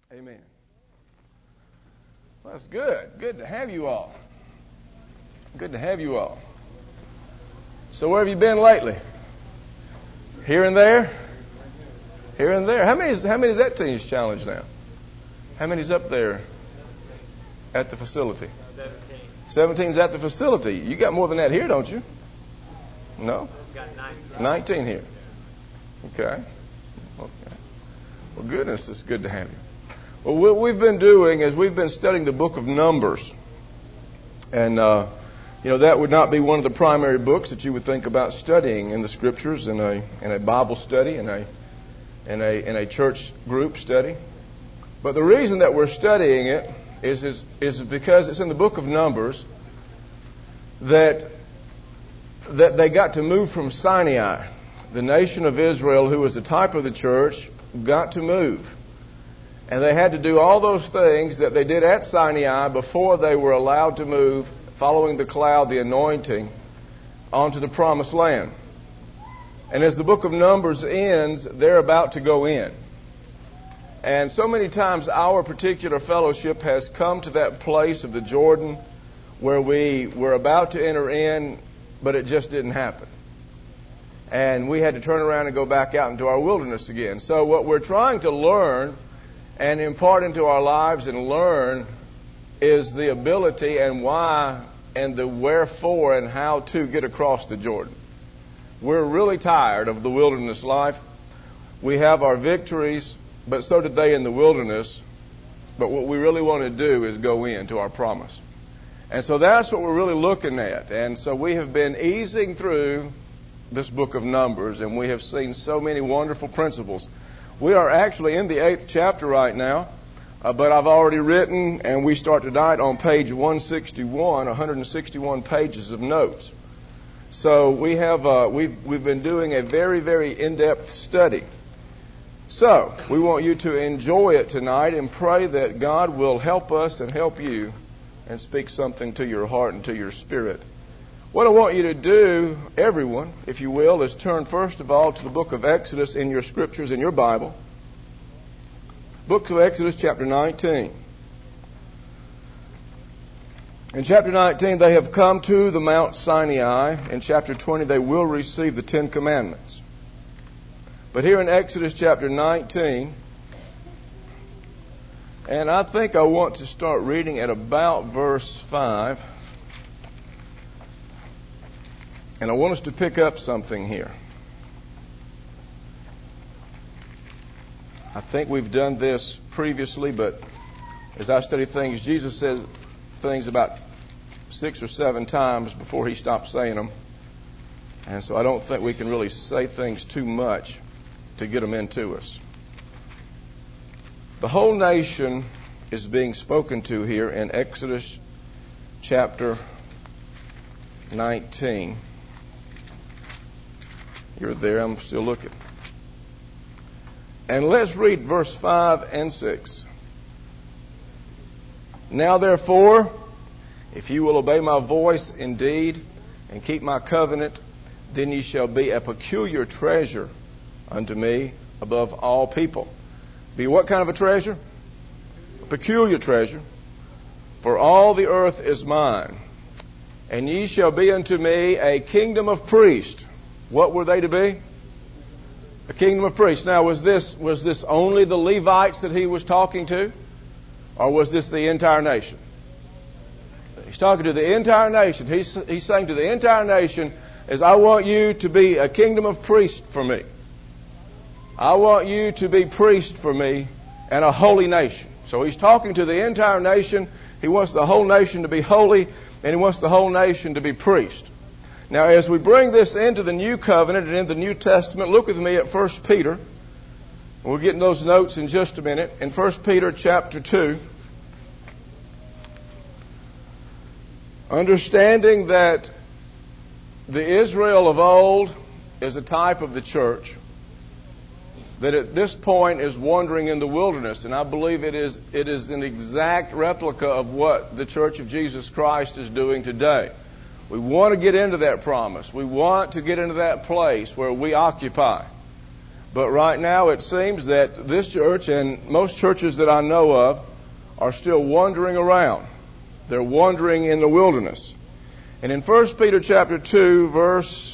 Amen. Well, that's good. Good to have you all. Good to have you all. So where have you been lately? Here and there? Here and there. How many is that team's challenge now? How many's up there at the facility? 17's at the facility. You got more than that here, don't you? No? Got 19 here. Okay. Well, goodness, it's good to have you. Well, what we've been doing is we've been studying the book of Numbers. And, that would not be one of the primary books that you would think about studying in the Scriptures in a Bible study, in a church group study. But the reason that we're studying it is because it's in the book of Numbers that they got to move from Sinai. The nation of Israel, who was the type of the church, got to move. And they had to do all those things that they did at Sinai before they were allowed to move, following the cloud, the anointing, onto the promised land. And as the book of Numbers ends, they're about to go in. And so many times our particular fellowship has come to that place of the Jordan where we were about to enter in, but it just didn't happen. And we had to turn around and go back out into our wilderness again. So what we're trying to learn and impart into our lives and learn is the ability and why and the wherefore and how to get across the Jordan. We're really tired of the wilderness life. We have our victories, but so did they in the wilderness. But what we really want to do is go into our promise. And so that's what we're really looking at. And so we have been easing through this book of Numbers, and we have seen so many wonderful principles. We are actually in the 8th chapter right now, but I've already written, and we start tonight on page 161 pages of notes. So we've been doing a very, very in-depth study. So we want you to enjoy it tonight and pray that God will help us and help you and speak something to your heart and to your spirit. What I want you to do, everyone, if you will, is turn first of all to the book of Exodus in your scriptures, in your Bible. Book of Exodus, chapter 19. In chapter 19, they have come to the Mount Sinai. In chapter 20, they will receive the 10 Commandments. But here in Exodus chapter 19, and I think I want to start reading at about verse 5. And I want us to pick up something here. I think we've done this previously, but as I study things, Jesus says things about 6 or 7 times before he stops saying them. And so I don't think we can really say things too much to get them into us. The whole nation is being spoken to here in Exodus chapter 19. You're there, I'm still looking. And let's read verse 5 and 6. Now therefore, if you will obey my voice indeed, and keep my covenant, then ye shall be a peculiar treasure unto me above all people. Be what kind of a treasure? A peculiar treasure. For all the earth is mine. And ye shall be unto me a kingdom of priests. What were they to be? A kingdom of priests. Now, was this only the Levites that he was talking to? Or was this the entire nation? He's talking to the entire nation. He's saying to the entire nation, I want you to be a kingdom of priests for me. I want you to be priests for me and a holy nation. So he's talking to the entire nation. He wants the whole nation to be holy, and he wants the whole nation to be priests. Now, as we bring this into the New Covenant and in the New Testament, look with me at 1 Peter. We'll get in those notes in just a minute. In 1 Peter chapter 2, understanding that the Israel of old is a type of the church, that at this point is wandering in the wilderness, and I believe it is an exact replica of what the Church of Jesus Christ is doing today. We want to get into that promise. We want to get into that place where we occupy. But right now it seems that this church and most churches that I know of are still wandering around. They're wandering in the wilderness. And in 1 Peter chapter 2, verse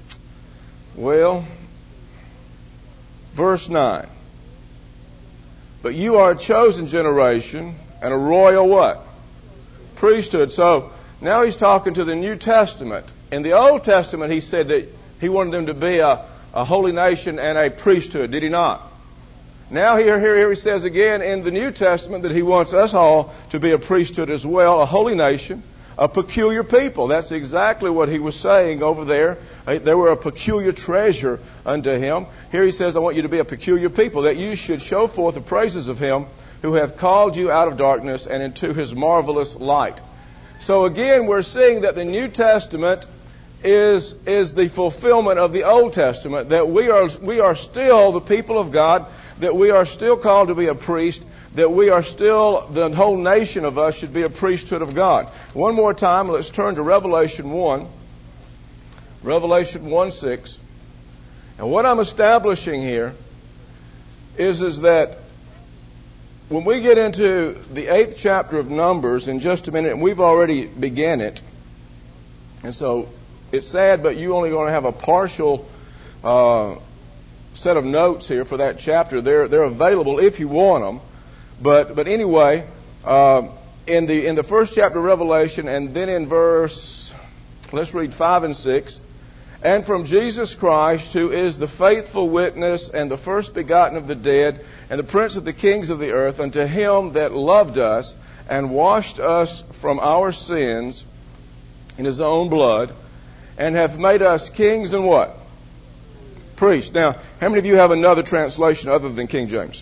9. But you are a chosen generation and a royal what? Priesthood. So now he's talking to the New Testament. In the Old Testament he said that he wanted them to be a holy nation and a priesthood. Did he not? Now here he says again in the New Testament that he wants us all to be a priesthood as well, a holy nation, a peculiar people. That's exactly what he was saying over there. They were a peculiar treasure unto him. Here he says, I want you to be a peculiar people, that you should show forth the praises of him who hath called you out of darkness and into his marvelous light. So again, we're seeing that the New Testament is the fulfillment of the Old Testament, that we are still the people of God, that we are still called to be a priest, that we are still, the whole nation of us should be a priesthood of God. One more time, let's turn to Revelation 1. Revelation 1:6. And what I'm establishing here is that when we get into the 8th chapter of Numbers in just a minute, and we've already began it, and so it's sad, but you're only going to have a partial set of notes here for that chapter. They're available if you want them. But anyway, in the first chapter of Revelation, and then in let's read 5 and 6. And from Jesus Christ, who is the faithful witness and the first begotten of the dead, and the prince of the kings of the earth, unto him that loved us and washed us from our sins in his own blood, and hath made us kings and what? Priests. Now, how many of you have another translation other than King James?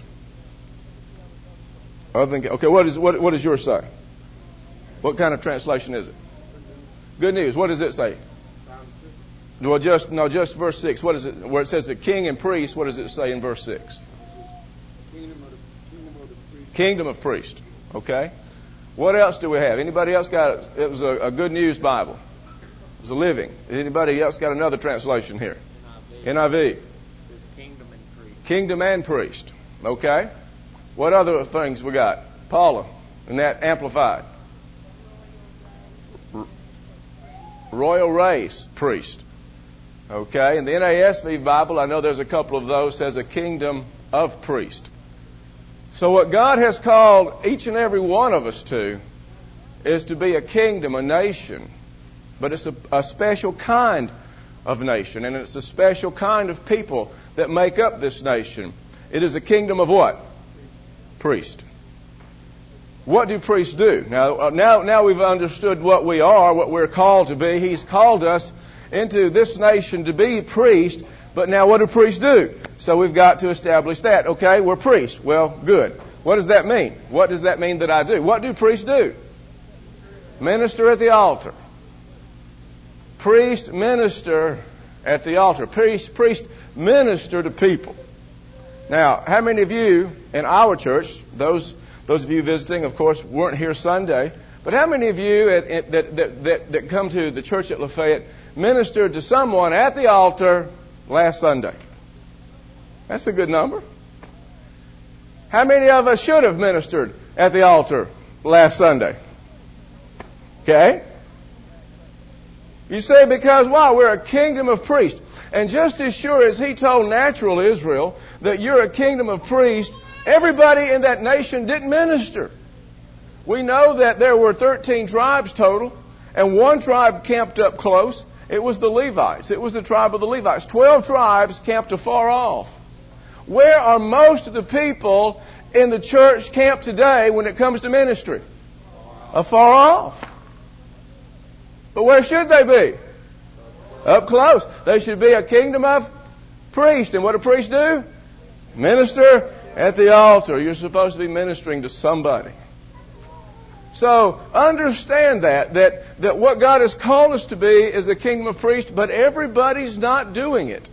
Okay, what does yours say? What kind of translation is it? Good News. What does it say? Well, just verse 6. What is it? Where it says the king and priest, what does it say in verse 6? Kingdom of priest. Okay. What else do we have? Anybody else got it? Was a Good News Bible. It was a living. Anybody else got another translation here? NIV. Kingdom and priest. Kingdom and priest. Okay. What other things we got? Paula, and that amplified. Royal race, priest. Okay. In the NASV Bible, I know there's a couple of those, says a kingdom of priest. So what God has called each and every one of us to is to be a kingdom, a nation. But it's a special kind of nation, and it's a special kind of people that make up this nation. It is a kingdom of what? Priest. What do priests do? Now we've understood what we are, what we're called to be. He's called us into this nation to be priests, but now what do priests do? So we've got to establish that. Okay, we're priests. Well, good. What does that mean? What does that mean that I do? What do priests do? Minister at the altar. Priest minister at the altar. Priest minister to people. Now, how many of you in our church, those of you visiting, of course, weren't here Sunday, but how many of you that come to the church at Lafayette ministered to someone at the altar last Sunday? That's a good number. How many of us should have ministered at the altar last Sunday? Okay? You say, because why? We're a kingdom of priests. And just as sure as he told natural Israel that you're a kingdom of priests, everybody in that nation didn't minister. We know that there were 13 tribes total, and one tribe camped up close. It was the Levites. It was the tribe of the Levites. 12 tribes camped afar off. Where are most of the people in the church camped today when it comes to ministry? Afar off. But where should they be? Up close. They should be a kingdom of priests. And what do priests do? Minister at the altar. You're supposed to be ministering to somebody. So understand that what God has called us to be is a kingdom of priests, but everybody's not doing it.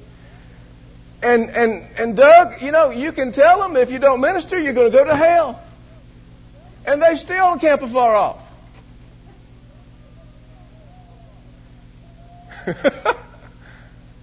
And Doug, you can tell them if you don't minister, you're going to go to hell. And they still camp afar off.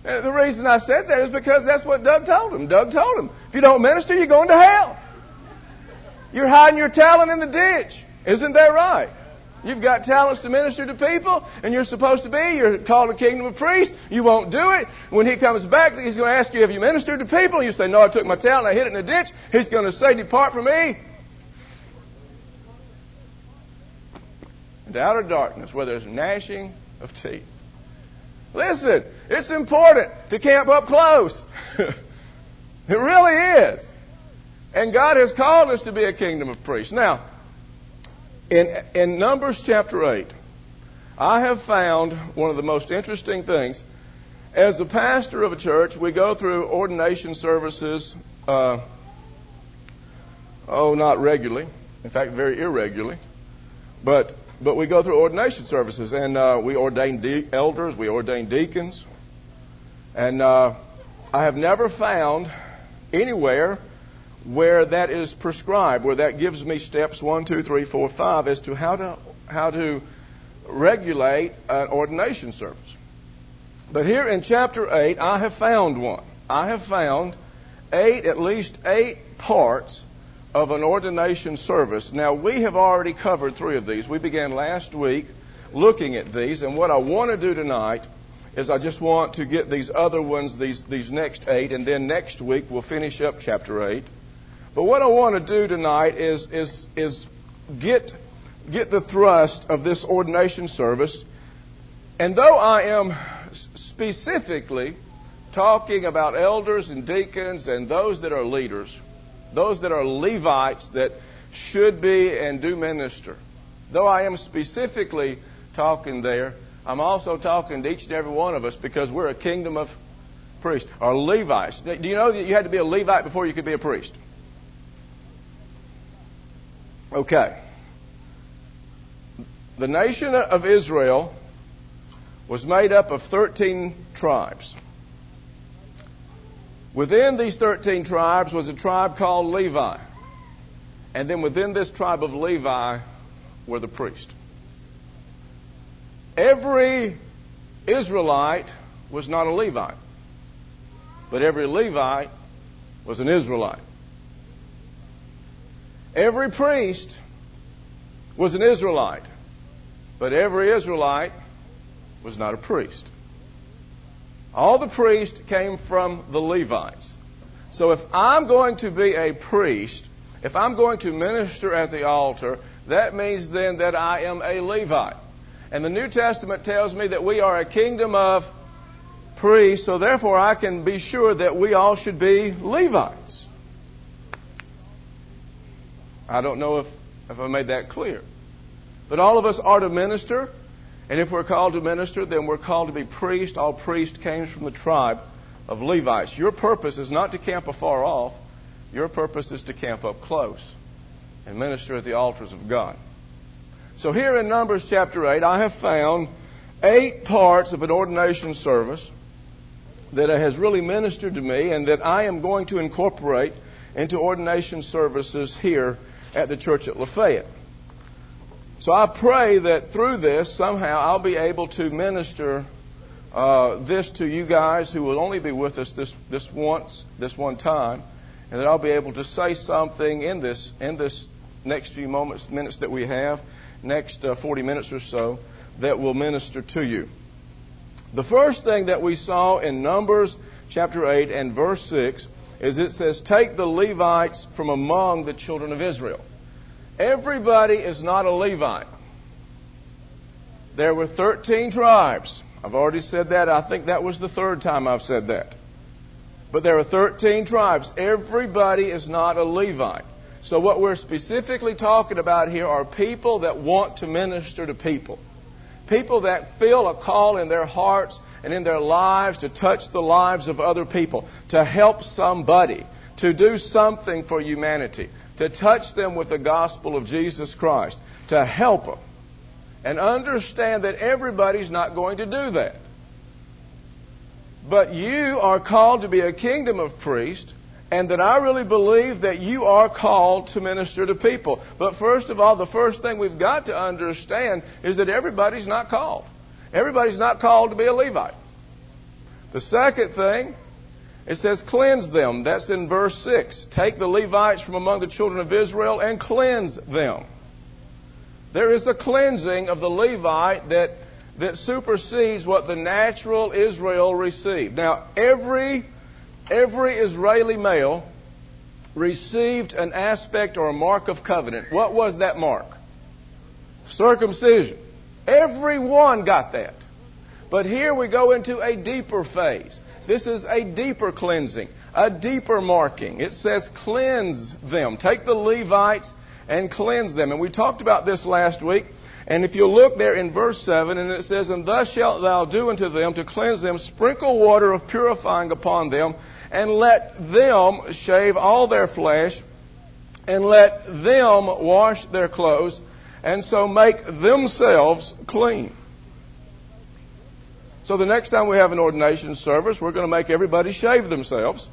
And the reason I said that is because that's what Doug told him. Doug told him, if you don't minister, you're going to hell. You're hiding your talent in the ditch. Isn't that right? You've got talents to minister to people, and you're supposed to be. You're called a kingdom of priests. You won't do it. When he comes back, he's going to ask you, have you ministered to people? You say, no, I took my talent, I hid it in the ditch. He's going to say, depart from me into outer darkness where there's gnashing of teeth. Listen, it's important to camp up close. It really is. And God has called us to be a kingdom of priests. Now, in Numbers chapter 8, I have found one of the most interesting things. As a pastor of a church, we go through ordination services, not regularly. In fact, very irregularly. But we go through ordination services, and we ordain elders, we ordain deacons. And I have never found anywhere where that is prescribed, where that gives me steps 1, 2, 3, 4, 5 as to how to regulate an ordination service. But here in chapter 8, I have found one. I have found at least eight parts of an ordination service. Now, we have already covered 3 of these. We began last week looking at these, and what I want to do tonight is I just want to get these other ones, these next 8, and then next week we'll finish up chapter 8. But what I want to do tonight is get the thrust of this ordination service. And though I am specifically talking about elders and deacons and those that are leaders, those that are Levites that should be and do minister, though I am specifically talking there, I'm also talking to each and every one of us because we're a kingdom of priests, or Levites. Do you know that you had to be a Levite before you could be a priest? Okay. The nation of Israel was made up of 13 tribes. Within these 13 tribes was a tribe called Levi. And then within this tribe of Levi were the priests. Every Israelite was not a Levite, but every Levite was an Israelite. Every priest was an Israelite, but every Israelite was not a priest. All the priests came from the Levites. So if I'm going to be a priest, if I'm going to minister at the altar, that means then that I am a Levite. And the New Testament tells me that we are a kingdom of priests, so therefore I can be sure that we all should be Levites. I don't know if I made that clear. But all of us are to minister. And if we're called to minister, then we're called to be priests. All priests came from the tribe of Levites. Your purpose is not to camp afar off. Your purpose is to camp up close and minister at the altars of God. So here in Numbers chapter 8, I have found 8 parts of an ordination service that has really ministered to me and that I am going to incorporate into ordination services here at the church at Lafayette. So I pray that through this, somehow, I'll be able to minister this to you guys who will only be with us this one time, and that I'll be able to say something in this next few minutes that we have, next 40 minutes or so, that will minister to you. The first thing that we saw in Numbers chapter 8 and verse 6 is it says, take the Levites from among the children of Israel. Everybody is not a Levite. There were 13 tribes. I've already said that. I think that was the 3rd time I've said that. But there are 13 tribes. Everybody is not a Levite. So what we're specifically talking about here are people that want to minister to people. People that feel a call in their hearts and in their lives to touch the lives of other people, to help somebody, to do something for humanity, to touch them with the gospel of Jesus Christ, to help them. And understand that everybody's not going to do that. But you are called to be a kingdom of priests, and that I really believe that you are called to minister to people. But first of all, the first thing we've got to understand is that everybody's not called. Everybody's not called to be a Levite. The second thing, it says cleanse them. That's in verse 6. Take the Levites from among the children of Israel and cleanse them. There is a cleansing of the Levite that supersedes what the natural Israel received. Now, every Israeli male received an aspect or a mark of covenant. What was that mark? Circumcision. Everyone got that. But here we go into a deeper phase. This is a deeper cleansing, a deeper marking. It says cleanse them. Take the Levites and cleanse them. And we talked about this last week. And if you look there in verse 7, and it says, And thus shalt thou do unto them to cleanse them, sprinkle water of purifying upon them, and let them shave all their flesh, and let them wash their clothes, and so make themselves clean. So the next time we have an ordination service, we're going to make everybody shave themselves.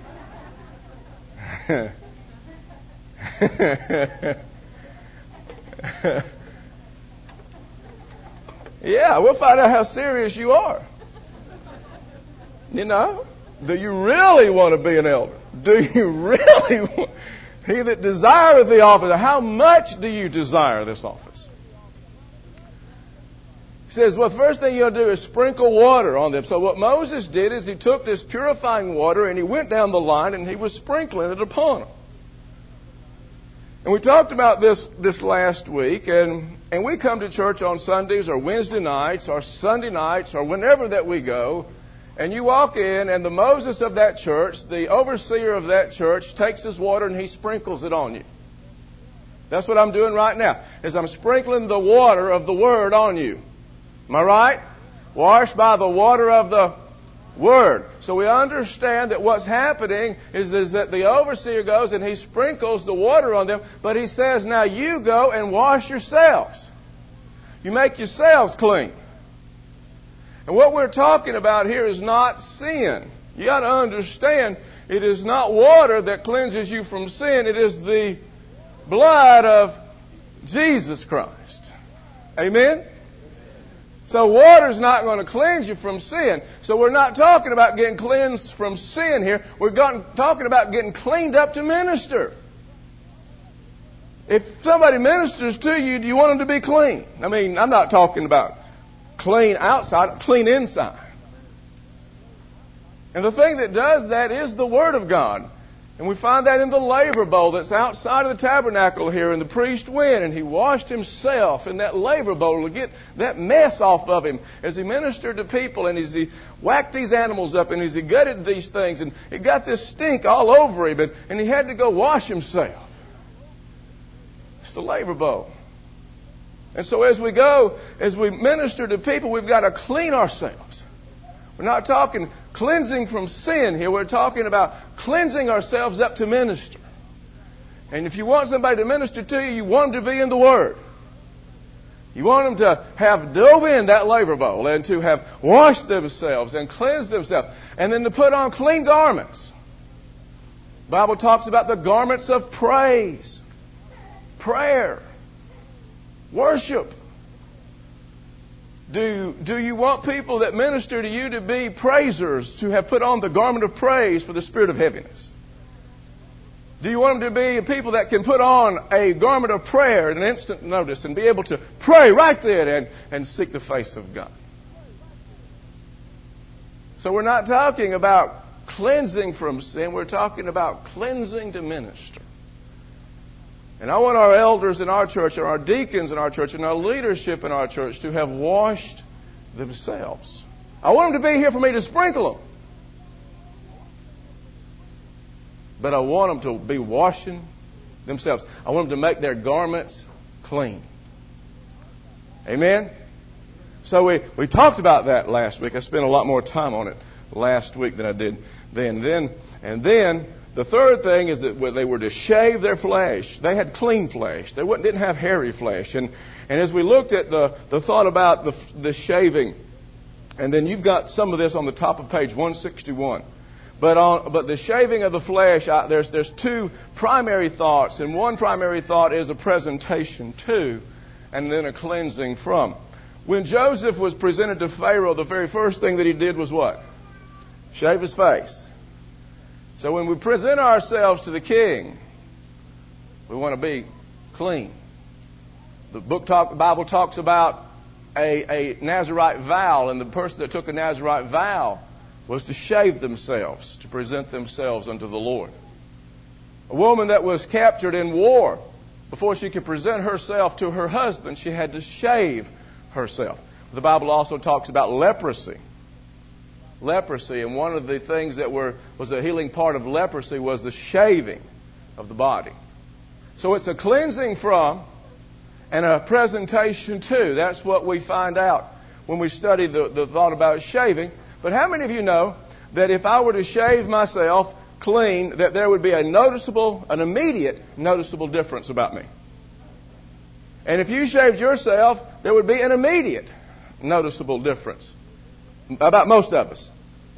Yeah, we'll find out how serious you are. You know, do you really want to be an elder? Do you really want? He that desireth the office, how much do you desire this office? He says, well, the first thing you'll do is sprinkle water on them. So what Moses did is he took this purifying water and he went down the line and he was sprinkling it upon them. And we talked about this last week, and we come to church on Sundays or Wednesday nights or Sunday nights or whenever that we go, and you walk in and the Moses of that church, the overseer of that church, takes his water and he sprinkles it on you. That's what I'm doing right now, is I'm sprinkling the water of the Word on you. Am I right? Washed by the water of the Word. So we understand that what's happening is that the overseer goes and he sprinkles the water on them, but he says, now you go and wash yourselves. You make yourselves clean. And what we're talking about here is not sin. You got to understand, it is not water that cleanses you from sin. It is the blood of Jesus Christ. Amen? So water's not going to cleanse you from sin. So we're not talking about getting cleansed from sin here. We're talking about getting cleaned up to minister. If somebody ministers to you, do you want them to be clean? I mean, I'm not talking about clean outside, clean inside. And the thing that does that is the Word of God. And we find that in the laver bowl that's outside of the tabernacle here. And the priest went and he washed himself in that laver bowl to get that mess off of him as he ministered to people and as he whacked these animals up and as he gutted these things. And it got this stink all over him and he had to go wash himself. It's the laver bowl. And so as we minister to people, we've got to clean ourselves. We're not talking cleansing from sin here. We're talking about cleansing ourselves up to minister. And if you want somebody to minister to you, you want them to be in the Word. You want them to have dove in that laver bowl and to have washed themselves and cleansed themselves. And then to put on clean garments. The Bible talks about the garments of praise, prayer, worship. Do you want people that minister to you to be praisers, to have put on the garment of praise for the spirit of heaviness? Do you want them to be people that can put on a garment of prayer at an instant notice and be able to pray right there and seek the face of God? So we're not talking about cleansing from sin. We're talking about cleansing to minister. And I want our elders in our church, and our deacons in our church, and our leadership in our church to have washed themselves. I want them to be here for me to sprinkle them. But I want them to be washing themselves. I want them to make their garments clean. Amen? So we talked about that last week. I spent a lot more time on it last week than I did then. And then the third thing is that they were to shave their flesh. They had clean flesh. They didn't have hairy flesh. And as we looked at the thought about the shaving, and then you've got some of this on the top of page 161. But the shaving of the flesh, there's two primary thoughts. And one primary thought is a presentation to, and then a cleansing from. When Joseph was presented to Pharaoh, the very first thing that he did was what? Shave his face. So when we present ourselves to the king, we want to be clean. The Bible talks about a Nazirite vow, and the person that took a Nazirite vow was to shave themselves, to present themselves unto the Lord. A woman that was captured in war, before she could present herself to her husband, she had to shave herself. The Bible also talks about leprosy. Leprosy, and one of the things that was a healing part of leprosy was the shaving of the body. So it's a cleansing from and a presentation to. That's what we find out when we study the thought about shaving. But how many of you know that if I were to shave myself clean, that there would be an immediate noticeable difference about me? And if you shaved yourself, there would be an immediate noticeable difference about most of us.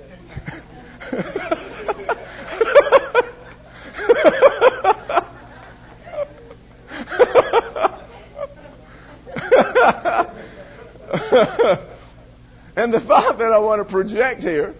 And the thought that I want to project here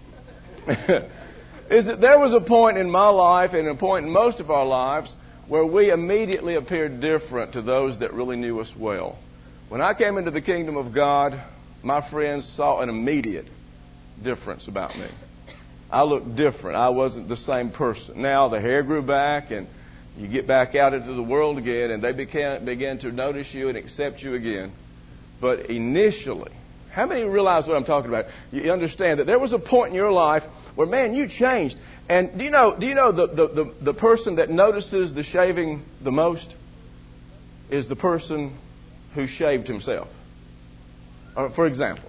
is that there was a point in my life and a point in most of our lives where we immediately appeared different to those that really knew us well. When I came into the kingdom of God, my friends saw an immediate difference about me. I looked different. I wasn't the same person. Now the hair grew back, and you get back out into the world again, and they began to notice you and accept you again. But initially, how many realize what I'm talking about? You understand that there was a point in your life where, man, you changed. And do you know the person that notices the shaving the most is the person who shaved himself. For example.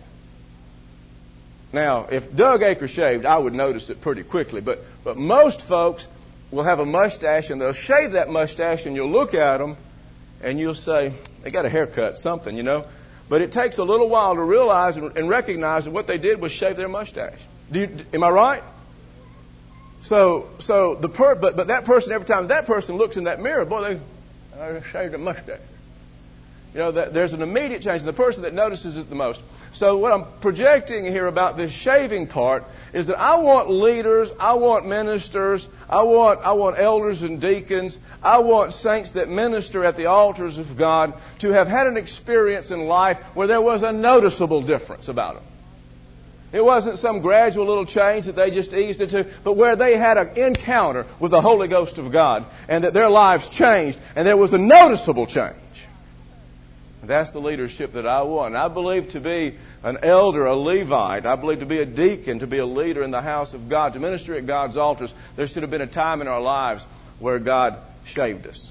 Now, if Doug Aker shaved, I would notice it pretty quickly. But most folks will have a mustache, and they'll shave that mustache, and you'll look at them, and you'll say, they got a haircut, something, you know. But it takes a little while to realize and recognize that what they did was shave their mustache. Am I right? So but that person, every time that person looks in that mirror, boy, they shaved a mustache. You know, there's an immediate change in the person that notices it the most. So what I'm projecting here about this shaving part is that I want leaders, I want ministers, I want elders and deacons, I want saints that minister at the altars of God to have had an experience in life where there was a noticeable difference about them. It wasn't some gradual little change that they just eased into, but where they had an encounter with the Holy Ghost of God and that their lives changed and there was a noticeable change. That's the leadership that I want. I believe to be an elder, a Levite, I believe to be a deacon, to be a leader in the house of God, to minister at God's altars, there should have been a time in our lives where God shaved us.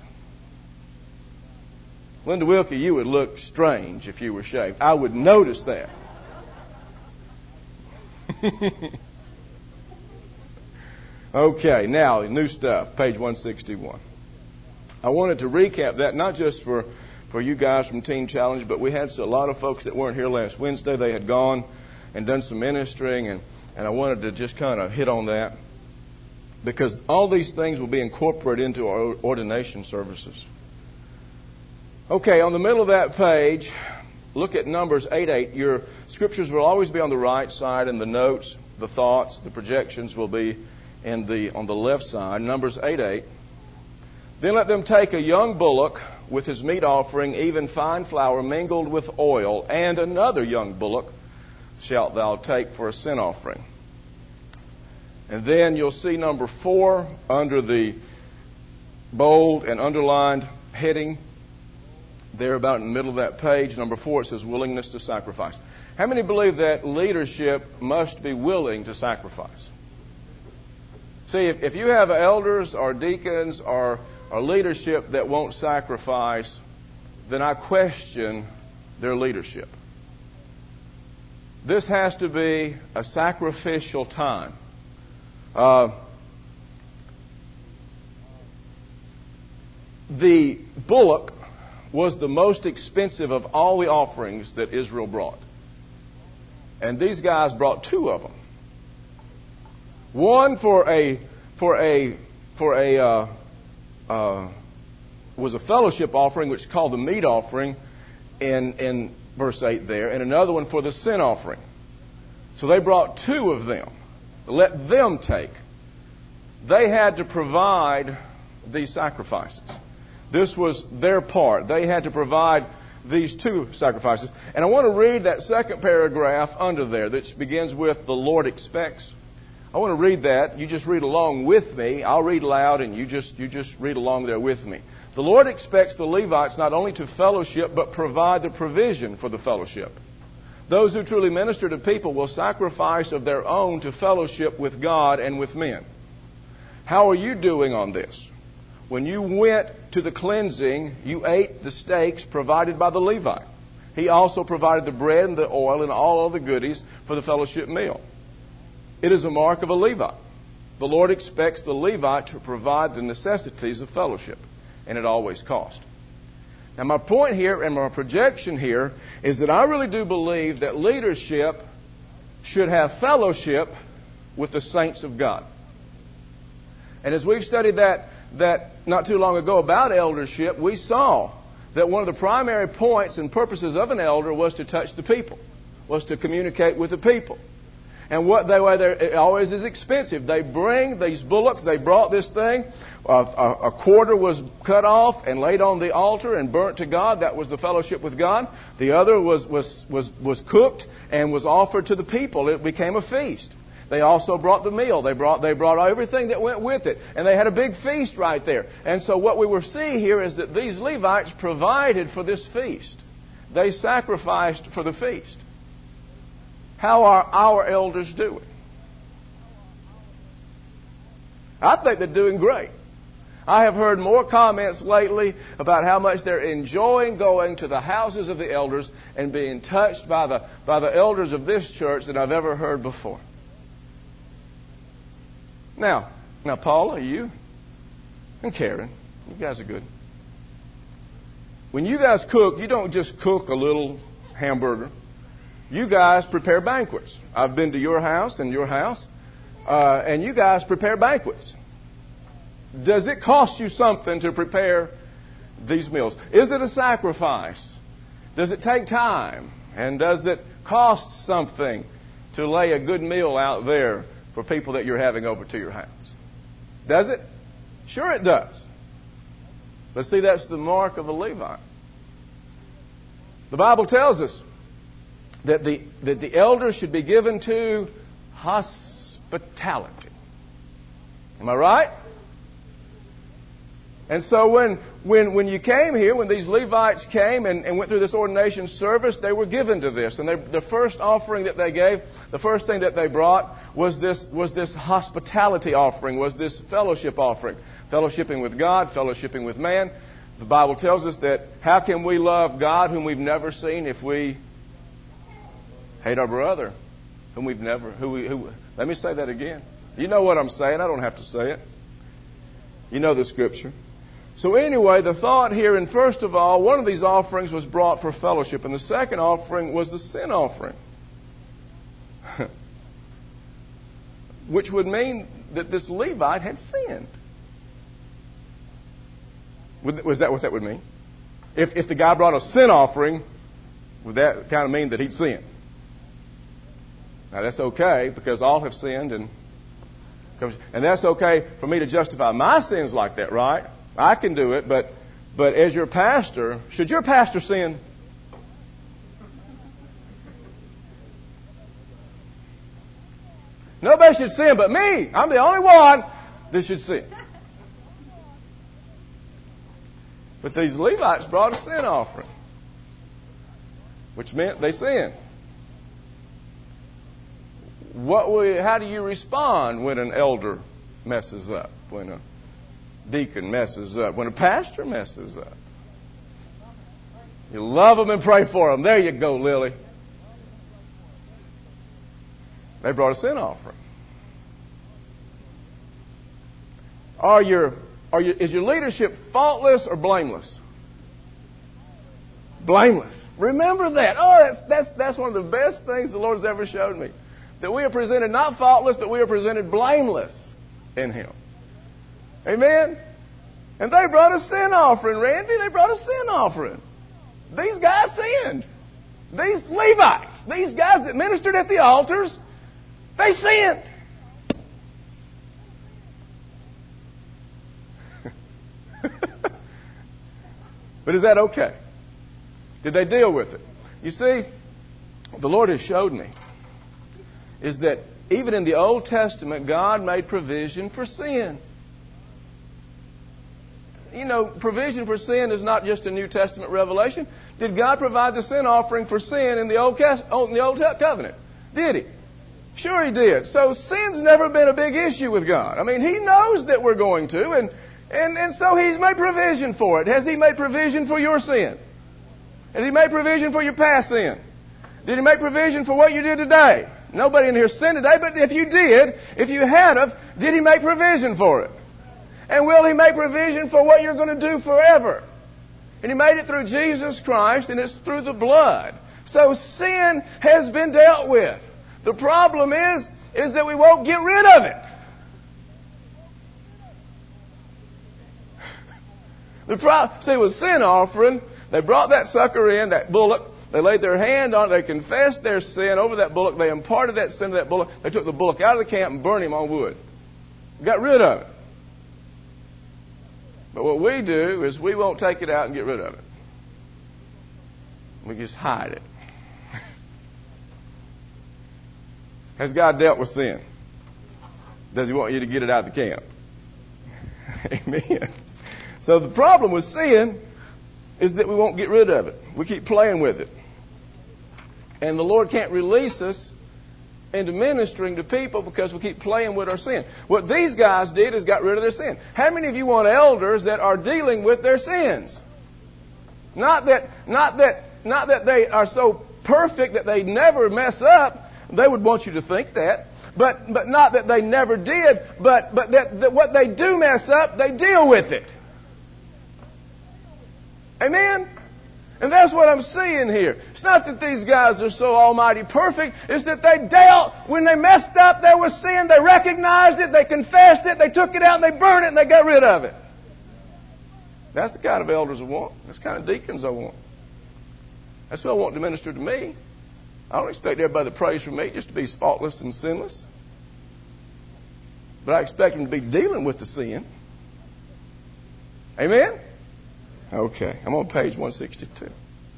Linda Wilkie, you would look strange if you were shaved. I would notice that. Okay, now, new stuff, page 161. I wanted to recap that, not just for you guys from Teen Challenge, but we had a lot of folks that weren't here last Wednesday. They had gone and done some ministering, and I wanted to just kind of hit on that because all these things will be incorporated into our ordination services. Okay, on the middle of that page, look at Numbers 8:8. Your scriptures will always be on the right side, and the notes, the thoughts, the projections will be on the left side. Numbers 8:8. Then let them take a young bullock with his meat offering, even fine flour mingled with oil, and another young bullock shalt thou take for a sin offering. And then you'll see number 4 under the bold and underlined heading there about in the middle of that page. Number 4, it says willingness to sacrifice. How many believe that leadership must be willing to sacrifice? See, if you have elders or deacons or leadership that won't sacrifice, then I question their leadership. This has to be a sacrificial time. The bullock was the most expensive of all the offerings that Israel brought. And these guys brought 2 of them. One was a fellowship offering, which is called the meat offering in verse 8 there, and another one for the sin offering. So they brought 2 of them. let them take. They had to provide these sacrifices. This was their part. They had to provide these two sacrifices. And I want to read that second paragraph under there that begins with, the Lord expects. I want to read that. You just read along with me. I'll read aloud and you just read along there with me. The Lord expects the Levites not only to fellowship, but provide the provision for the fellowship. Those who truly minister to people will sacrifice of their own to fellowship with God and with men. How are you doing on this? When you went to the cleansing, you ate the steaks provided by the Levite. He also provided the bread and the oil and all other goodies for the fellowship meal. It is a mark of a Levite. The Lord expects the Levite to provide the necessities of fellowship, and it always costs. Now, my point here and my projection here is that I really do believe that leadership should have fellowship with the saints of God. And as we've studied that not too long ago about eldership, we saw that one of the primary points and purposes of an elder was to touch the people, was to communicate with the people. And it always is expensive. They bring these bullocks. They brought this thing. A quarter was cut off and laid on the altar and burnt to God. That was the fellowship with God. The other was cooked and was offered to the people. It became a feast. They also brought the meal. They brought everything that went with it. And they had a big feast right there. And so what we will see here is that these Levites provided for this feast. They sacrificed for the feast. How are our elders doing? I think they're doing great. I have heard more comments lately about how much they're enjoying going to the houses of the elders and being touched by the elders of this church than I've ever heard before. Now, Paula, you and Karen, you guys are good. When you guys cook, you don't just cook a little hamburger. You guys prepare banquets. I've been to your house and your house, and you guys prepare banquets. Does it cost you something to prepare these meals? Is it a sacrifice? Does it take time? And does it cost something to lay a good meal out there for people that you're having over to your house? Does it? Sure it does. But see, that's the mark of a Levite. The Bible tells us that the elders should be given to hospitality. Am I right? And so when you came here, when these Levites came and went through this ordination service, they were given to this. And the first offering that they gave, the first thing that they brought was this hospitality offering, was this fellowship offering. Fellowshipping with God, fellowshipping with man. The Bible tells us that how can we love God whom we've never seen if we hate our brother whom we've never... Let me say that again. You know what I'm saying. I don't have to say it. You know the Scripture. So anyway, the thought here, and first of all, one of these offerings was brought for fellowship, and the second offering was the sin offering. Which would mean that this Levite had sinned. Was that what that would mean? If the guy brought a sin offering, would that kind of mean that he'd sinned? Now that's okay, because all have sinned, and that's okay for me to justify my sins like that, right? I can do it, but as your pastor, should your pastor sin? Nobody should sin but me. I'm the only one that should sin. But these Levites brought a sin offering, which meant they sinned. How do you respond when an elder messes up? When a deacon messes up? When a pastor messes up? You love them and pray for them. There you go, Lily. They brought a sin offering. Is your leadership faultless or blameless? Blameless. Remember that. Oh, that's one of the best things the Lord has ever showed me. That we are presented not faultless, but we are presented blameless in Him. Amen? And they brought a sin offering, Randy. They brought a sin offering. These guys sinned. These Levites, these guys that ministered at the altars, they sinned. But is that okay? Did they deal with it? You see, the Lord has showed me is that even in the Old Testament, God made provision for sin. You know, provision for sin is not just a New Testament revelation. Did God provide the sin offering for sin in the Old Covenant? Did He? Sure He did. So sin's never been a big issue with God. I mean, He knows that we're going to, and so He's made provision for it. Has He made provision for your sin? Has He made provision for your past sin? Did He make provision for what you did today? Nobody in here sinned today, but if you did, if you had of, did He make provision for it? And will He make provision for what you're going to do forever? And He made it through Jesus Christ, and it's through the blood. So sin has been dealt with. The problem is that we won't get rid of it. See, with sin offering, they brought that sucker in, that bullock. They laid their hand on it. They confessed their sin over that bullock. They imparted that sin to that bullock. They took the bullock out of the camp and burned him on wood. Got rid of it. But what we do is we won't take it out and get rid of it. We just hide it. Has God dealt with sin? Does He want you to get it out of the camp? Amen. So the problem with sin is that we won't get rid of it. We keep playing with it. And the Lord can't release us into ministering to people because we keep playing with our sin. What these guys did is got rid of their sin. How many of you want elders that are dealing with their sins? Not that they are so perfect that they never mess up. They would want you to think that. But not that they never did, but that what they do mess up, they deal with it. Amen? And that's what I'm seeing here. It's not that these guys are so almighty perfect. It's that they dealt, when they messed up, there was sin. They recognized it. They confessed it. They took it out and they burned it and they got rid of it. That's the kind of elders I want. That's the kind of deacons I want. That's what I want to minister to me. I don't expect everybody that prays for me just to be spotless and sinless. But I expect them to be dealing with the sin. Amen? Okay, I'm on page 162.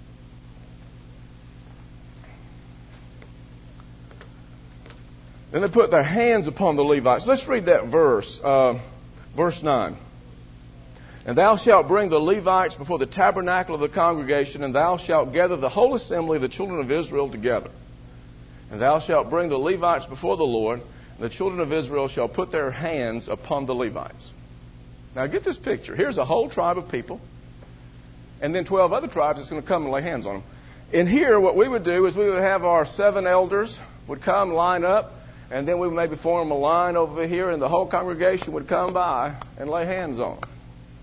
Then they put their hands upon the Levites. Let's read that verse, verse 9. And thou shalt bring the Levites before the tabernacle of the congregation, and thou shalt gather the whole assembly of the children of Israel together. And thou shalt bring the Levites before the Lord, and the children of Israel shall put their hands upon the Levites. Now get this picture. Here's a whole tribe of people. And then 12 other tribes that's going to come and lay hands on them. In here, what we would do is we would have our 7 elders would come, line up, and then we would maybe form a line over here, and the whole congregation would come by and lay hands on them.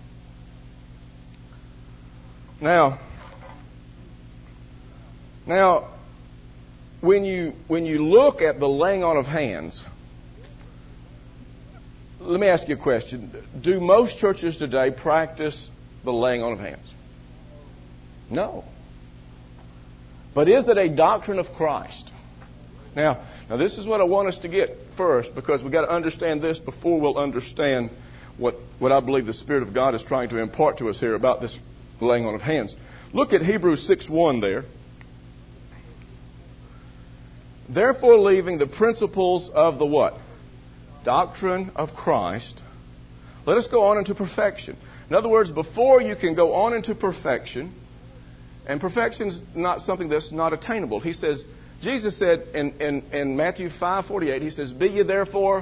Now, when you look at the laying on of hands, let me ask you a question. Do most churches today practice the laying on of hands? No. But is it a doctrine of Christ? Now this is what I want us to get first, because we've got to understand this before we'll understand what I believe the Spirit of God is trying to impart to us here about this laying on of hands. Look at Hebrews 6:1 there. Therefore, leaving the principles of the what? Doctrine of Christ, let us go on into perfection. In other words, before you can go on into perfection, and perfection is not something that's not attainable. He says, Jesus said in Matthew 5:48, He says, be ye therefore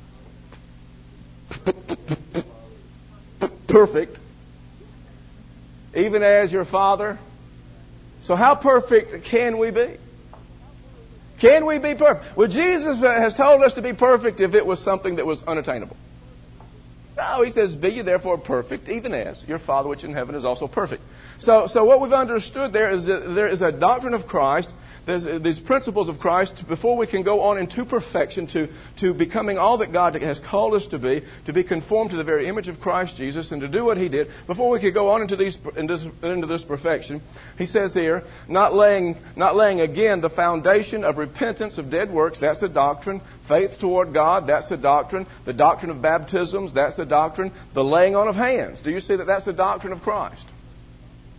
perfect, even as your Father. So how perfect can we be? Can we be perfect? Well, Jesus has told us to be perfect if it was something that was unattainable. No, He says, be ye therefore perfect, even as your Father which in heaven is also perfect. So what we've understood there is that there is a doctrine of Christ. There's these principles of Christ before we can go on into perfection, to becoming all that God has called us to be conformed to the very image of Christ Jesus, and to do what He did. Before we could go on into this perfection, He says here, not laying again the foundation of repentance of dead works. That's a doctrine. Faith toward God. That's a doctrine. The doctrine of baptisms. That's a doctrine. The laying on of hands. Do you see that that's the doctrine of Christ?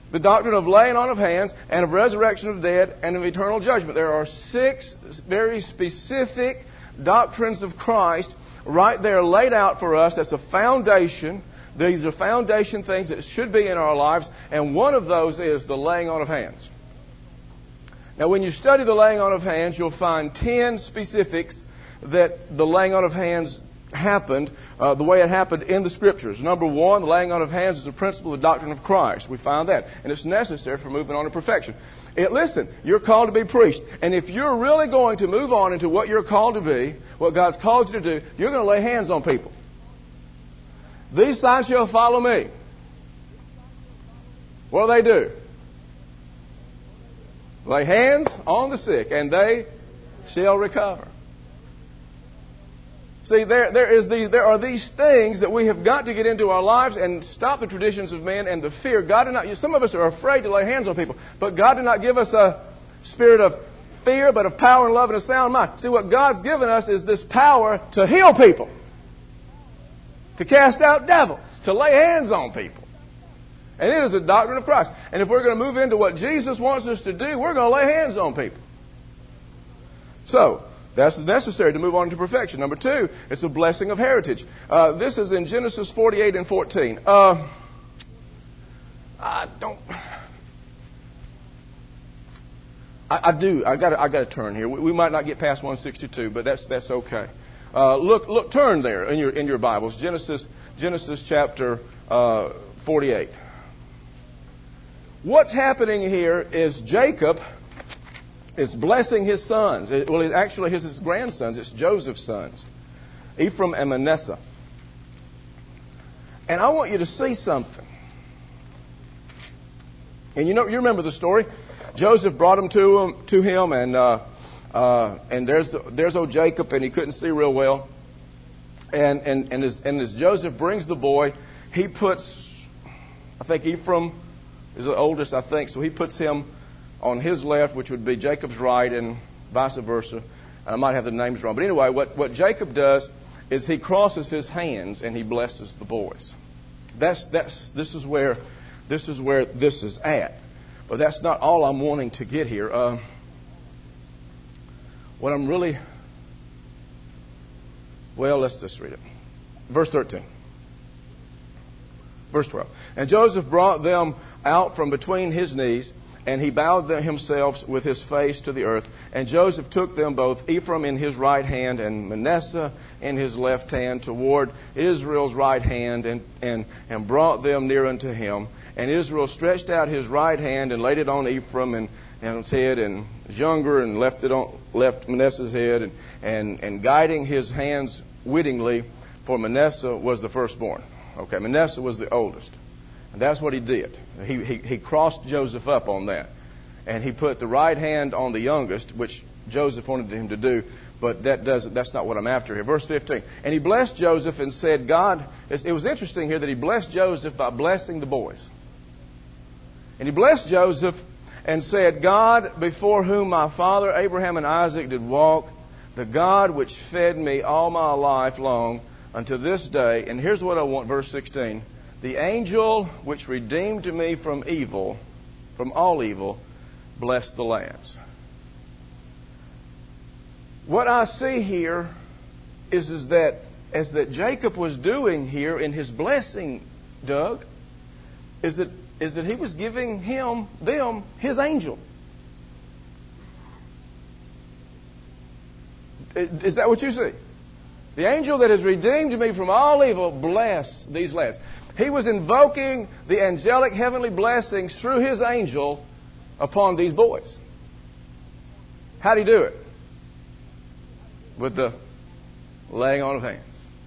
the doctrine of laying on of hands, and of resurrection of the dead, and of eternal judgment. There are 6 very specific doctrines of Christ right there laid out for us. That's a foundation. These are foundation things that should be in our lives, and one of those is the laying on of hands. Now, when you study the laying on of hands, you'll find 10 specifics that the laying on of hands happened the way it happened in the Scriptures. Number 1, the laying on of hands is a principle of the doctrine of Christ. We find that. And it's necessary for moving on to perfection. Listen, you're called to be priest. And if you're really going to move on into what you're called to be, what God's called you to do, you're going to lay hands on people. These signs shall follow me. What do? Lay hands on the sick, and they shall recover. See, there are these things that we have got to get into our lives and stop the traditions of men and the fear. God did not. Some of us are afraid to lay hands on people, but God did not give us a spirit of fear, but of power and love and a sound mind. See, what God's given us is this power to heal people, to cast out devils, to lay hands on people. And it is a doctrine of Christ. And if we're going to move into what Jesus wants us to do, we're going to lay hands on people. So, that's necessary to move on to perfection. Number 2, it's a blessing of heritage. This is in Genesis 48 and 14. I got to turn here. We might not get past 162, but that's okay. Turn there in your Bibles. Genesis chapter 48. What's happening here is Jacob is blessing his sons. Well, actually, his grandsons. It's Joseph's sons, Ephraim and Manasseh. And I want you to see something. And you remember the story. Joseph brought them to him, and there's old Jacob, and he couldn't see real well. And as Joseph brings the boy, he puts, I think Ephraim is the oldest, I think, so he puts him on his left, which would be Jacob's right, and vice versa. I might have the names wrong. But anyway, what Jacob does is he crosses his hands and he blesses the boys. This is where this is at. But that's not all I'm wanting to get here. Let's just read it. Verse 13. Verse 12. And Joseph brought them out from between his knees, and he bowed himself with his face to the earth. And Joseph took them both, Ephraim in his right hand and Manasseh in his left hand, toward Israel's right hand, and brought them near unto him. And Israel stretched out his right hand and laid it on Ephraim and his head, and was younger, and left Manasseh's head, and guiding his hands wittingly, for Manasseh was the firstborn. Okay, Manasseh was the oldest. And that's what he did. He crossed Joseph up on that. And he put the right hand on the youngest, which Joseph wanted him to do, but that's not what I'm after here. Verse 15. And he blessed Joseph and said, it was interesting here that he blessed Joseph by blessing the boys. And he blessed Joseph and said, God, before whom my father Abraham and Isaac did walk, the God which fed me all my life long unto this day. And here's what I want, verse 16. The angel which redeemed me from evil, from all evil, bless the lads. What I see here is that Jacob was doing here in his blessing, Doug, is that he was giving them his angel. Is that what you see? The angel that has redeemed me from all evil, bless these lads. He was invoking the angelic heavenly blessings through his angel upon these boys. How did he do it? With the laying on of hands.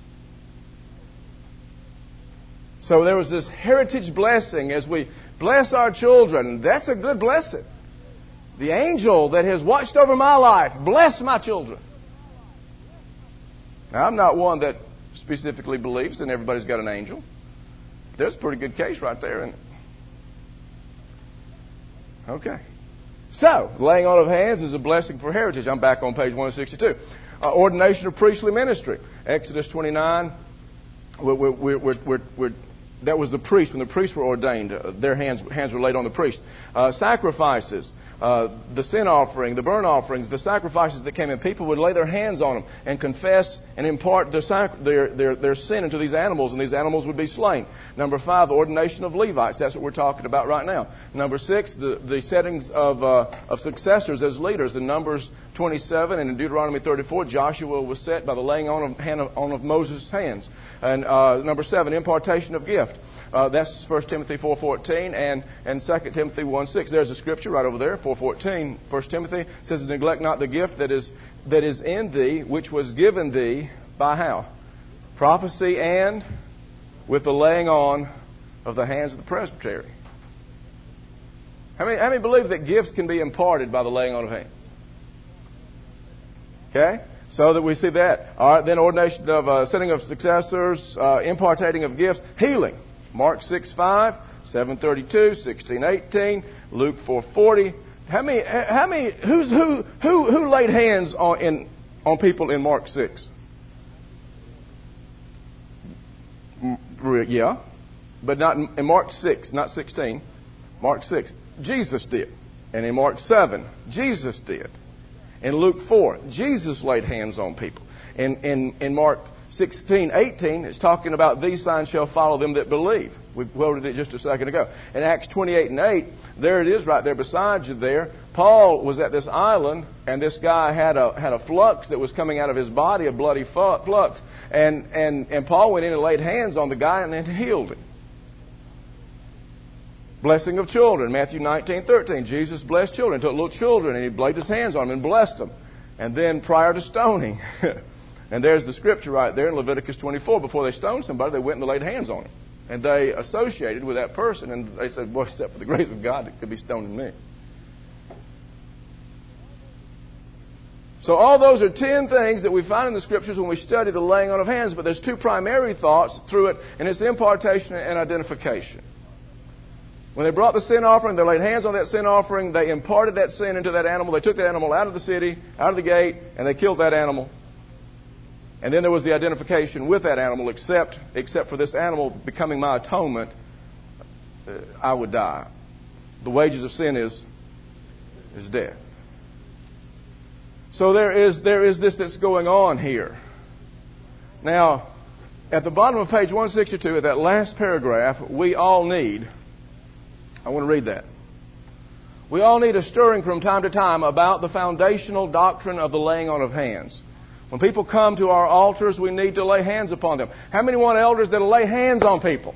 So there was this heritage blessing as we bless our children. That's a good blessing. The angel that has watched over my life, bless my children. Now, I'm not one that specifically believes that everybody's got an angel. There's a pretty good case right there, isn't it? Okay. So, laying on of hands is a blessing for heritage. I'm back on page 162. Ordination of priestly ministry. Exodus 29. We're That was the priest. When the priests were ordained, their hands were laid on the priest. Sacrifices, the sin offering, the burnt offerings, the sacrifices that came in, people would lay their hands on them and confess and impart their sin into these animals, and these animals would be slain. Number 5, the ordination of Levites. That's what we're talking about right now. Number 6, the settings of successors as leaders. In Numbers 27 and in Deuteronomy 34, Joshua was set by the laying on of Moses' hands. And number 7, impartation of gift. That's 1 Timothy 4:14 and 2 Timothy 1:6. There's a scripture right over there, 4:14. 1 Timothy says, neglect not the gift that is in thee, which was given thee by how? Prophecy and with the laying on of the hands of the presbytery. How many believe that gifts can be imparted by the laying on of hands? Okay? So that we see that. All right, then ordination of setting of successors, impartating of gifts, healing. Mark 6:5, 7:32, 16:18, Luke 4:40. Who laid hands on people in Mark 6? Yeah, but not in Mark 6, not 16. Mark 6, Jesus did, and in Mark 7, Jesus did. In Luke 4, Jesus laid hands on people. In Mark 16:18, it's talking about these signs shall follow them that believe. We quoted it just a second ago. In Acts 28:8, there it is right there beside you there. Paul was at this island, and this guy had a flux that was coming out of his body, a bloody flux. And Paul went in and laid hands on the guy and then healed him. Blessing of children, Matthew 19:13. Jesus blessed children, took little children, and he laid his hands on them and blessed them. And then prior to stoning, and there's the scripture right there in Leviticus 24. Before they stoned somebody, they went and laid hands on him. And they associated with that person, and they said, boy, except for the grace of God, it could be stoning me. So all those are 10 things that we find in the scriptures when we study the laying on of hands, but there's 2 primary thoughts through it, and it's impartation and identification. When they brought the sin offering, they laid hands on that sin offering, they imparted that sin into that animal, they took that animal out of the city, out of the gate, and they killed that animal. And then there was the identification with that animal, except for this animal becoming my atonement, I would die. The wages of sin is death. So there is this that's going on here. Now, at the bottom of page 162, at that last paragraph, we all need, I want to read that. We all need a stirring from time to time about the foundational doctrine of the laying on of hands. When people come to our altars, we need to lay hands upon them. How many want elders that will lay hands on people?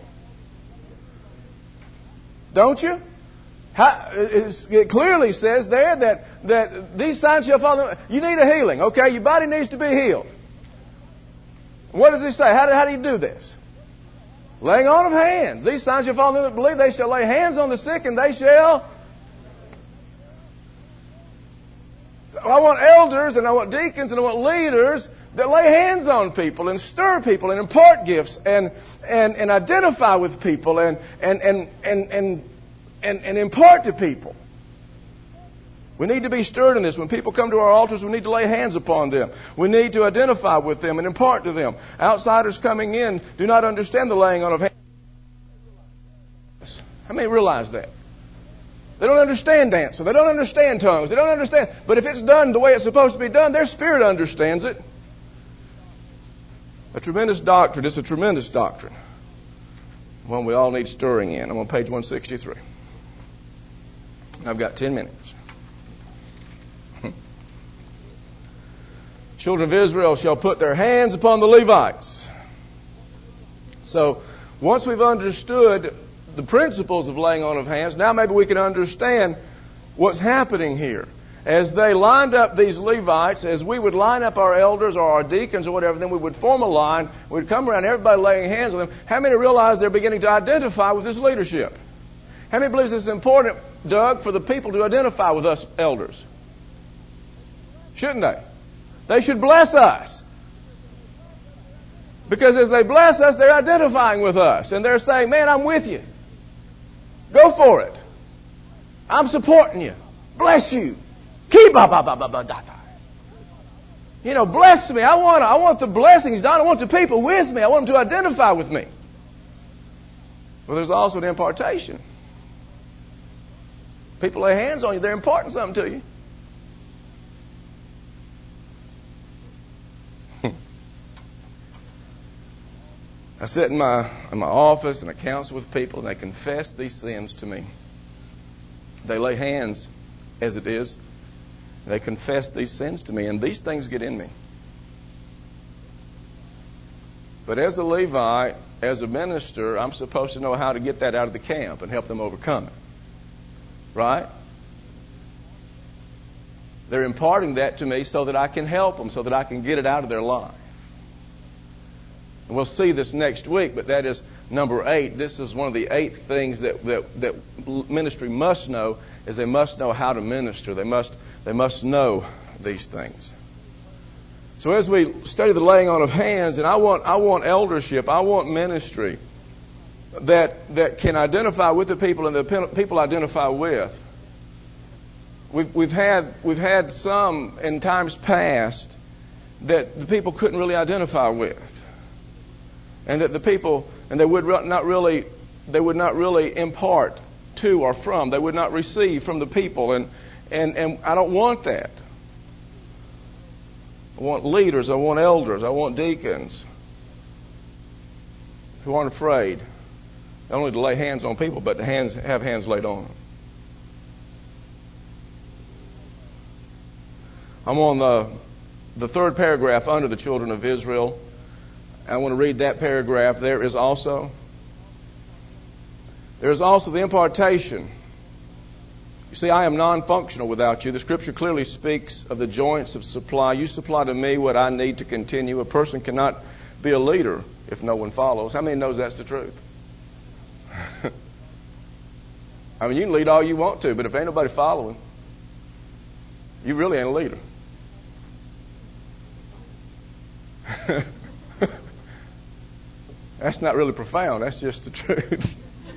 Don't you? It clearly says there that these signs shall follow them. You need a healing. Okay, your body needs to be healed. What does it say? How do you do this? Laying on of hands. These signs shall follow them that believe. They shall lay hands on the sick and they shall... I want elders and I want deacons and I want leaders that lay hands on people and stir people and impart gifts and identify with people and impart to people. We need to be stirred in this. When people come to our altars, we need to lay hands upon them. We need to identify with them and impart to them. Outsiders coming in do not understand the laying on of hands. How many realize that? They don't understand dancing. They don't understand tongues. They don't understand. But if it's done the way it's supposed to be done, their spirit understands it. A tremendous doctrine. It's a tremendous doctrine. One we all need stirring in. I'm on page 163. I've got 10 minutes. Children of Israel shall put their hands upon the Levites. So, once we've understood the principles of laying on of hands, now maybe we can understand what's happening here. As they lined up these Levites, as we would line up our elders or our deacons or whatever, then we would form a line. We'd come around, everybody laying hands on them. How many realize they're beginning to identify with this leadership? How many believes it's important, Doug, for the people to identify with us elders? Shouldn't they? They should bless us. Because as they bless us, they're identifying with us. And they're saying, man, I'm with you. Go for it. I'm supporting you. Bless you. You know, bless me. I want the blessings done. I want the people with me. I want them to identify with me. Well, there's also an impartation. People lay hands on you, they're imparting something to you. I sit in my office and I counsel with people, and they confess these sins to me. They lay hands, as it is. They confess these sins to me, and these things get in me. But as a Levite, as a minister, I'm supposed to know how to get that out of the camp and help them overcome it. Right? They're imparting that to me so that I can help them, so that I can get it out of their life. And we'll see this next week, but that is number 8. This is one of the 8 things that ministry must know, is they must know how to minister. They must know these things. So as we study the laying on of hands, and I want eldership, I want ministry that can identify with the people and the people identify with. We've had some in times past that the people couldn't really identify with, and that the people, and they would not really impart to or from. They would not receive from the people, and I don't want that. I want leaders. I want elders. I want deacons who aren't afraid not only to lay hands on people, but to have hands laid on them. I'm on the third paragraph under the children of Israel. I want to read that paragraph. There is also the impartation. You see, I am non-functional without you. The Scripture clearly speaks of the joints of supply. You supply to me what I need to continue. A person cannot be a leader if no one follows. How many knows that's the truth? I mean, you can lead all you want to, but if ain't nobody following, you really ain't a leader. That's not really profound. That's just the truth.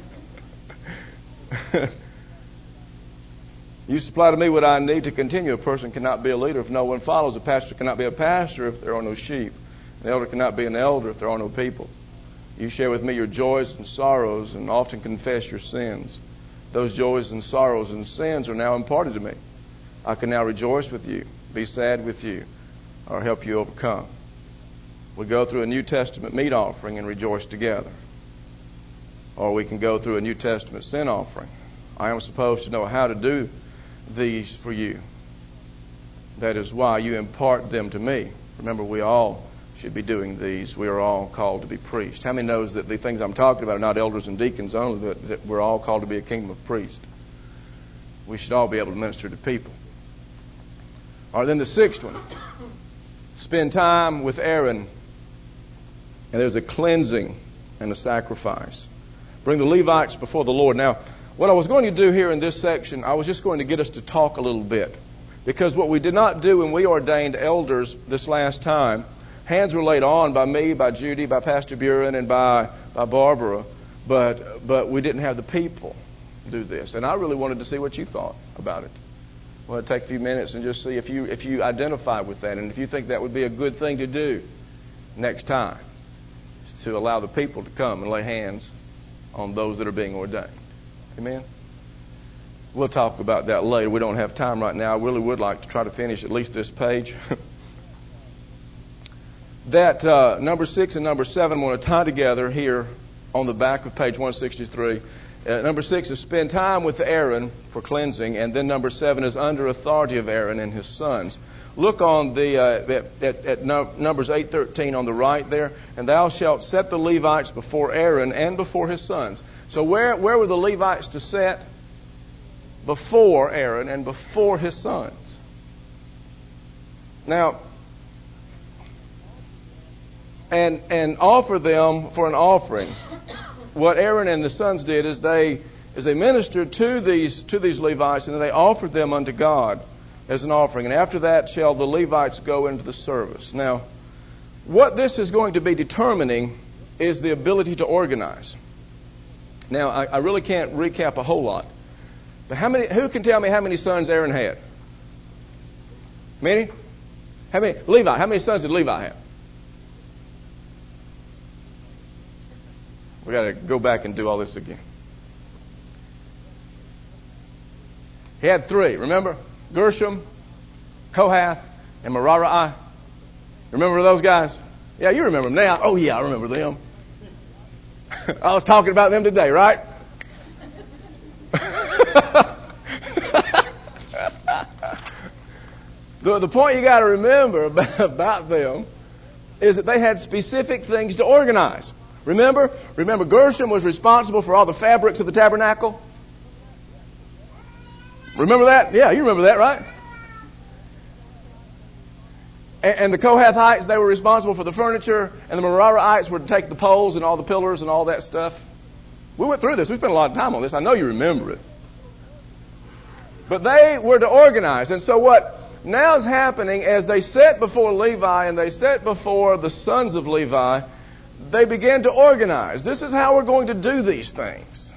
You supply to me what I need to continue. A person cannot be a leader if no one follows. A pastor cannot be a pastor if there are no sheep. An elder cannot be an elder if there are no people. You share with me your joys and sorrows and often confess your sins. Those joys and sorrows and sins are now imparted to me. I can now rejoice with you, be sad with you, or help you overcome. We go through a New Testament meat offering and rejoice together. Or we can go through a New Testament sin offering. I am supposed to know how to do these for you. That is why you impart them to me. Remember, we all should be doing these. We are all called to be priests. How many knows that the things I'm talking about are not elders and deacons only, but that we're all called to be a kingdom of priests? We should all be able to minister to people. All right, then the 6th one. Spend time with Aaron. And there's a cleansing and a sacrifice. Bring the Levites before the Lord. Now, what I was going to do here in this section, I was just going to get us to talk a little bit. Because what we did not do when we ordained elders this last time, hands were laid on by me, by Judy, by Pastor Buren, and by Barbara, but we didn't have the people do this. And I really wanted to see what you thought about it. I want to take a few minutes and just see if you identify with that, and if you think that would be a good thing to do next time, to allow the people to come and lay hands on those that are being ordained. Amen? We'll talk about that later. We don't have time right now. I really would like to try to finish at least this page. That number 6 and number 7 I want to tie together here on the back of page 163. Number 6 is spend time with Aaron for cleansing, and then number 7 is under authority of Aaron and his sons. Look on at Numbers 8:13 on the right there, and thou shalt set the Levites before Aaron and before his sons. So where were the Levites to set? Before Aaron and before his sons. Now, and offer them for an offering. What Aaron and the sons did is they ministered to these Levites, and then they offered them unto God as an offering. And after that shall the Levites go into the service. Now, what this is going to be determining is the ability to organize. Now, I really can't recap a whole lot. But who can tell me how many sons Aaron had? Many? How many? Levi. How many sons did Levi have? We got to go back and do all this again. He had three, remember? Gershom, Kohath, and Merari. Remember those guys? Yeah, you remember them now. Oh, yeah, I remember them. I was talking about them today, right? The point you got to remember about them is that they had specific things to organize. Remember, Gershom was responsible for all the fabrics of the tabernacle. Remember that? Yeah, you remember that, right? And the Kohathites, they were responsible for the furniture, and the Merarites were to take the poles and all the pillars and all that stuff. We went through this. We spent a lot of time on this. I know you remember it. But they were to organize. And so what now is happening, as they set before Levi and they set before the sons of Levi, they began to organize. This is how we're going to do these things.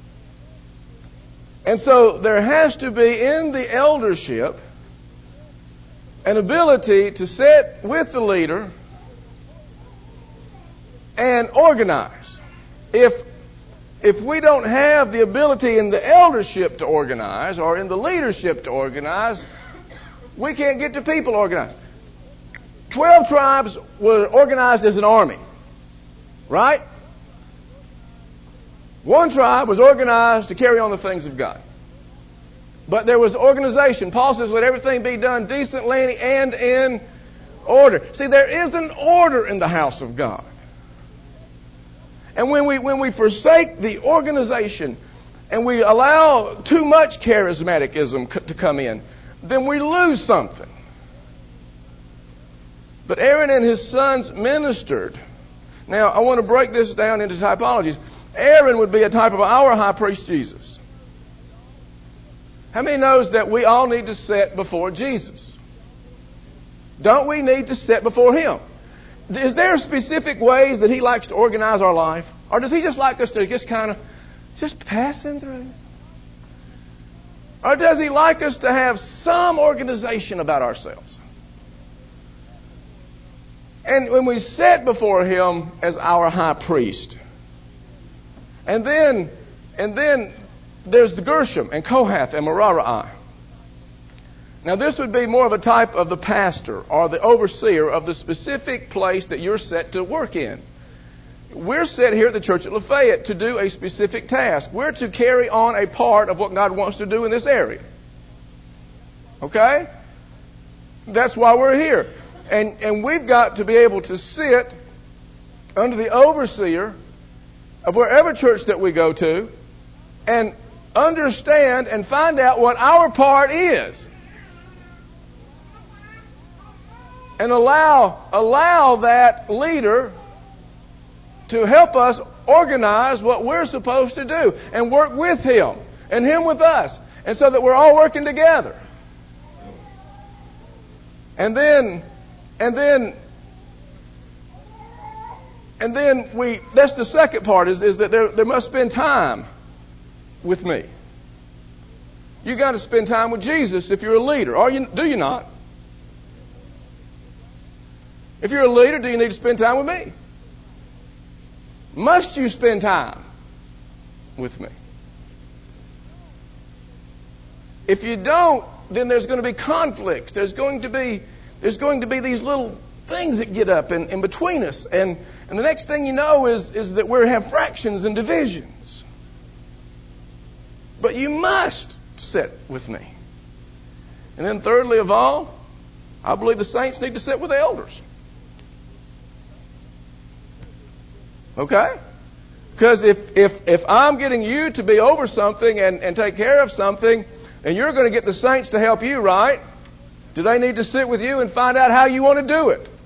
And so there has to be in the eldership an ability to sit with the leader and organize. If we don't have the ability in the eldership to organize or in the leadership to organize, we can't get the people organized. 12 tribes were organized as an army, right? One tribe was organized to carry on the things of God. But there was organization. Paul says, let everything be done decently and in order. See, there is an order in the house of God. And when we forsake the organization and we allow too much charismaticism to come in, then we lose something. But Aaron and his sons ministered. Now, I want to break this down into typologies. Aaron would be a type of our high priest Jesus. How many knows that we all need to sit before Jesus? Don't we need to sit before Him? Is there specific ways that He likes to organize our life? Or does He just like us to just kind of just passing through? Or does He like us to have some organization about ourselves? And when we sit before Him as our high priest, and then there's the Gershom and Kohath and Merari. Now this would be more of a type of the pastor or the overseer of the specific place that you're set to work in. We're set here at the church at Lafayette to do a specific task. We're to carry on a part of what God wants to do in this area. Okay? That's why we're here. And we've got to be able to sit under the overseer of wherever church that we go to and understand and find out what our part is. And allow that leader to help us organize what we're supposed to do and work with him and him with us, and so that we're all working together. And then that's the second part is that there must spend time with me. You got to spend time with Jesus if you're a leader. Do you not? If you're a leader, do you need to spend time with me? Must you spend time with me? If you don't, then there's going to be conflicts. There's going to be these little things that get up in between us. And the next thing you know is that we have fractions and divisions. But you must sit with me. And then thirdly of all, I believe the saints need to sit with the elders. Okay? Because if I'm getting you to be over something and take care of something, and you're going to get the saints to help you, right? Do they need to sit with you and find out how you want to do it?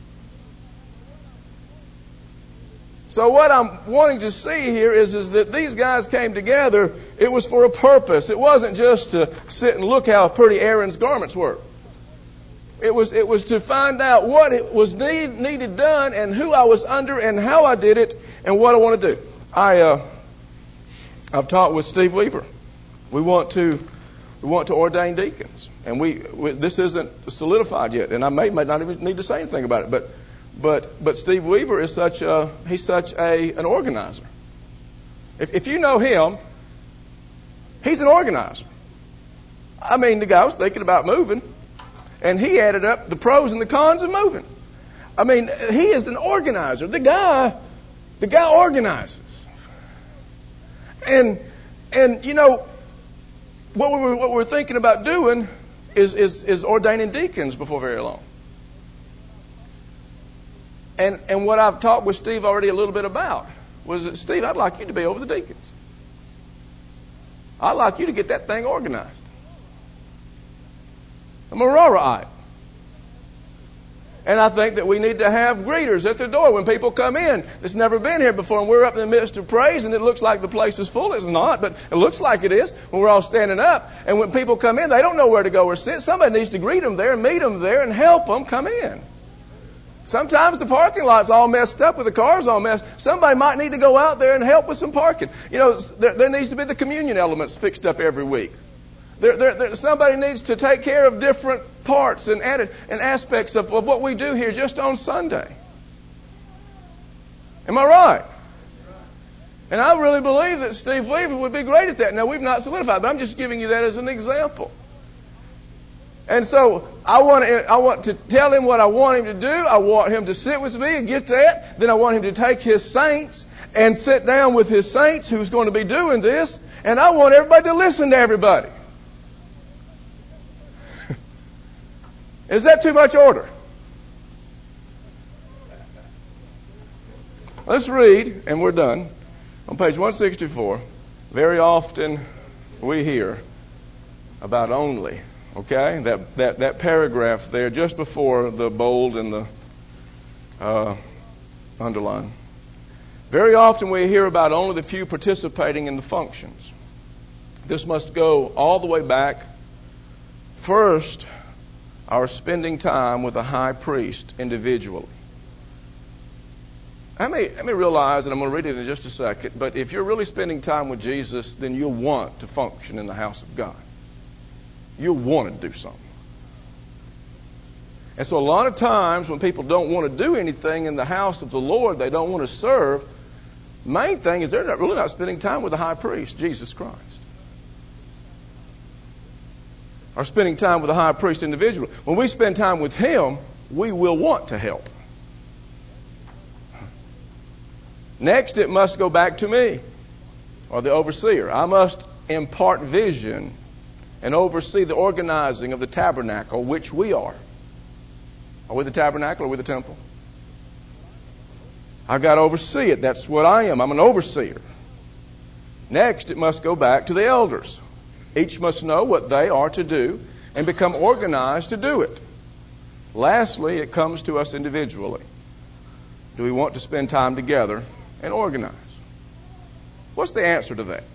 So what I'm wanting to see here is that these guys came together. It was for a purpose. It wasn't just to sit and look how pretty Aaron's garments were. It was to find out what it was needed done and who I was under and how I did it and what I want to do. I've talked with Steve Weaver. We want to ordain deacons, and this isn't solidified yet, and I may not even need to say anything about it. But Steve Weaver is such an organizer. If you know him, he's an organizer. I mean, the guy was thinking about moving, and he added up the pros and the cons of moving. I mean, he is an organizer. The guy organizes. And you know, what we're thinking about doing is ordaining deacons before very long. And what I've talked with Steve already a little bit about was that, Steve, I'd like you to be over the deacons. I'd like you to get that thing organized. I'm a Aurorite. And I think that we need to have greeters at the door when people come in that's never been here before, and we're up in the midst of praise and it looks like the place is full. It's not, but it looks like it is when we're all standing up. And when people come in, they don't know where to go or sit. Somebody needs to greet them there and meet them there and help them come in. Sometimes the parking lot's all messed up with the cars all messed. Somebody might need to go out there and help with some parking. You know, there needs to be the communion elements fixed up every week. Somebody needs to take care of different parts and aspects of what we do here just on Sunday. Am I right? And I really believe that Steve Lever would be great at that. Now, we've not solidified, but I'm just giving you that as an example. And so I want to tell him what I want him to do. I want him to sit with me and get that. Then I want him to take his saints and sit down with his saints who's going to be doing this. And I want everybody to listen to everybody. Is that too much order? Let's read, and we're done. On page 164, very often we hear about only. Okay? That paragraph there just before the bold and the underline. Very often we hear about only the few participating in the functions. This must go all the way back. First, our spending time with a high priest individually. Let me realize, and I'm going to read it in just a second, but if you're really spending time with Jesus, then you'll want to function in the house of God. You'll want to do something. And so a lot of times when people don't want to do anything in the house of the Lord, they don't want to serve, the main thing is they're really not spending time with the high priest, Jesus Christ. Or spending time with the high priest individually. When we spend time with him, we will want to help. Next, it must go back to me, or the overseer. I must impart vision and oversee the organizing of the tabernacle, which we are. Are we the tabernacle or are we the temple? I've got to oversee it. That's what I am. I'm an overseer. Next, it must go back to the elders. Each must know what they are to do and become organized to do it. Lastly, it comes to us individually. Do we want to spend time together and organize? What's the answer to that?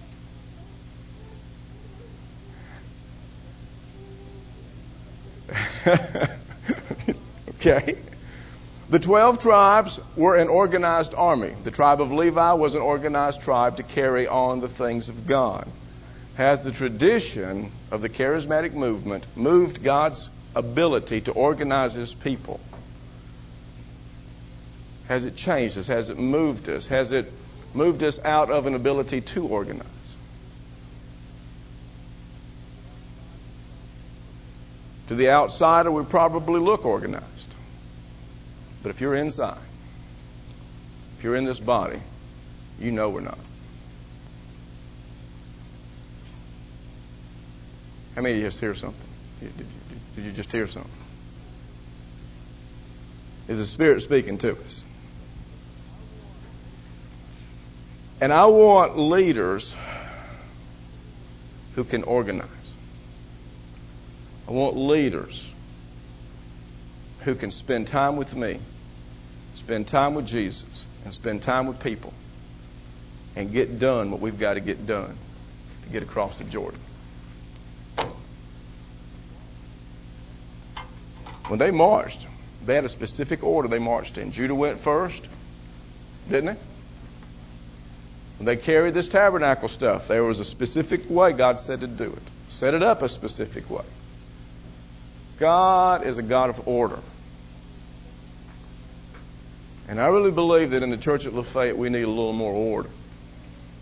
Okay. The 12 tribes were an organized army. The tribe of Levi was an organized tribe to carry on the things of God. Has the tradition of the charismatic movement moved God's ability to organize His people? Has it changed us? Has it moved us? Has it moved us out of an ability to organize? To the outsider, we probably look organized. But if you're inside, if you're in this body, you know we're not. How many of you just hear something? Did you just hear something? Is the Spirit speaking to us? And I want leaders who can organize. I want leaders who can spend time with me, spend time with Jesus, and spend time with people, and get done what we've got to get done to get across the Jordan. When they marched, they had a specific order they marched in. Judah went first, didn't they? When they carried this tabernacle stuff, there was a specific way God said to do it. Set it up a specific way. God is a God of order. And I really believe that in the Church at Lafayette we need a little more order.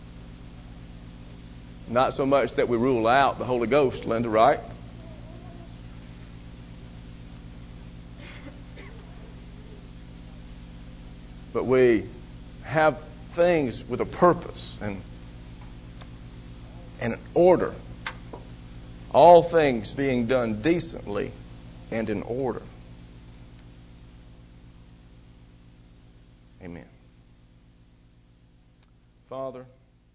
Not so much that we rule out the Holy Ghost, Linda, right? But we have things with a purpose and an order. All things being done decently and in order. Amen. Father,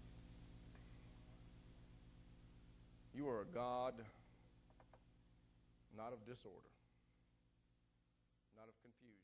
you are a God not of disorder, not of confusion.